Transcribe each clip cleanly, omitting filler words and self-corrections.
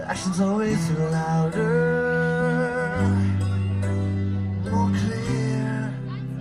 actions always louder, more clear.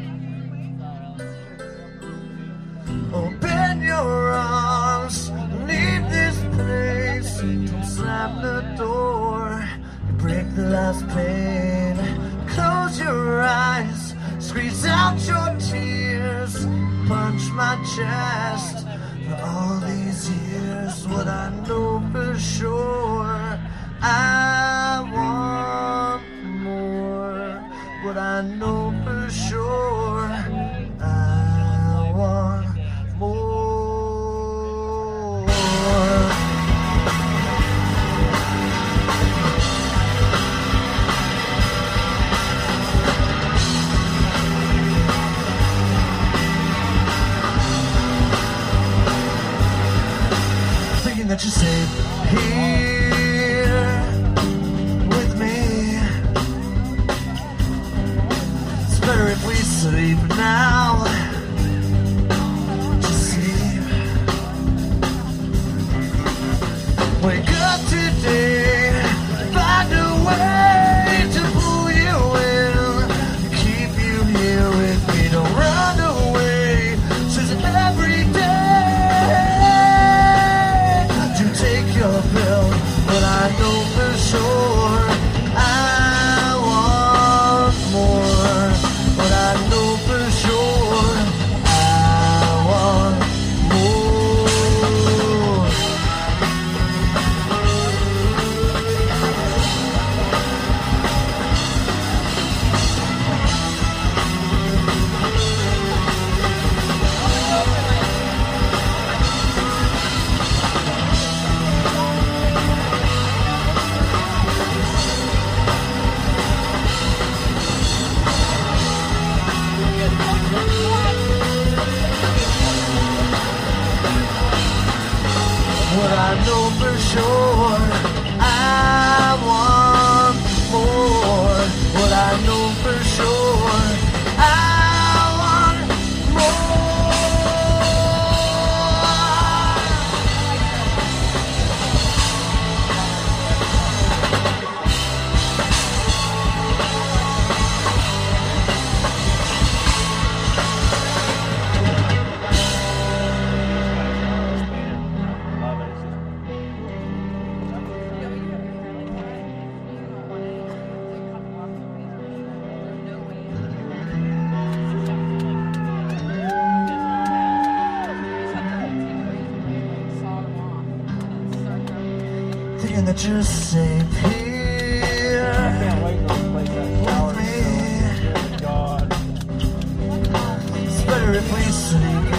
Open your arms, leave this place. Don't slam the door, you break the last pane. Close your eyes, squeeze out your tears. Punch my chest. For all these years, what I know for sure, I want more. What I know for sure, I want more. That you're safe here with me. It's better if we sleep now. Just sleep. Wake up today, find a way to pull you in, keep you here with me. Don't run away, says every day. Take your pill, but I know for sure I want more. But I know for sure I want more. What I know for sure, I want more. What I know for sure, I want thinking that you're safe here with me. It's better if we sleep